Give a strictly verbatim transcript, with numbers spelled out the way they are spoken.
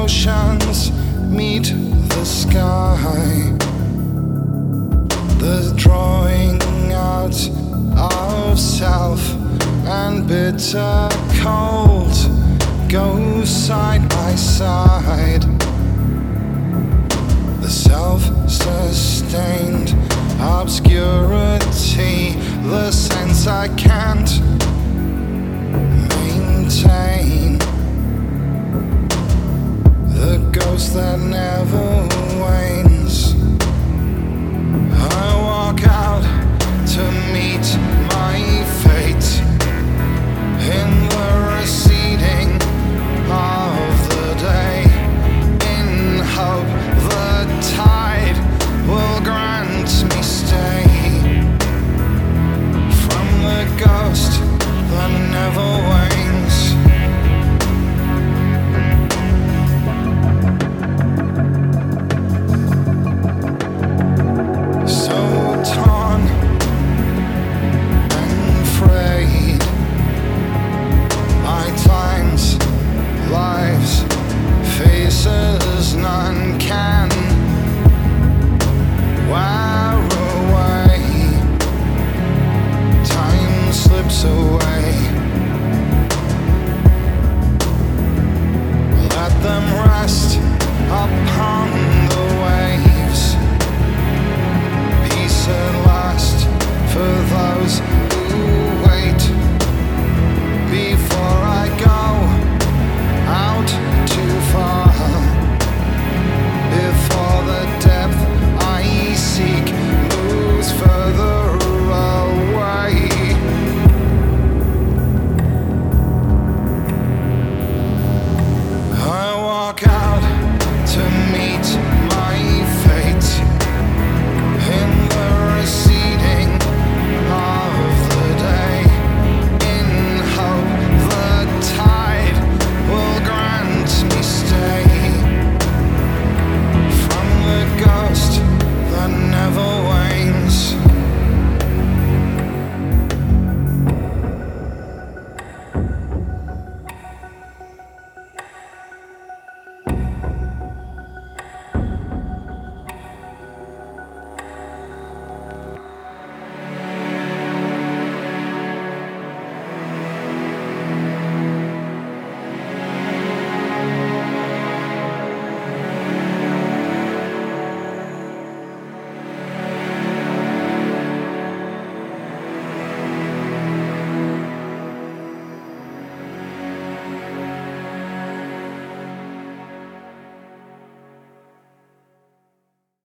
oceans meet the sky. The drawing out of self and bitter cold go side by side. The self-sustained obscurity, the sense I can't maintain, the ghost that never wanes. I walk out to meet my fate in the receding of the day, in hope the tide will grant me stay from the ghost that never wanes. So torn and frayed by times, lives, faces none can wear away. Time slips away. Let them rest upon the waves. Peace at last for those who wait. Before I go out too far, before the depth I seek moves further away. I walk out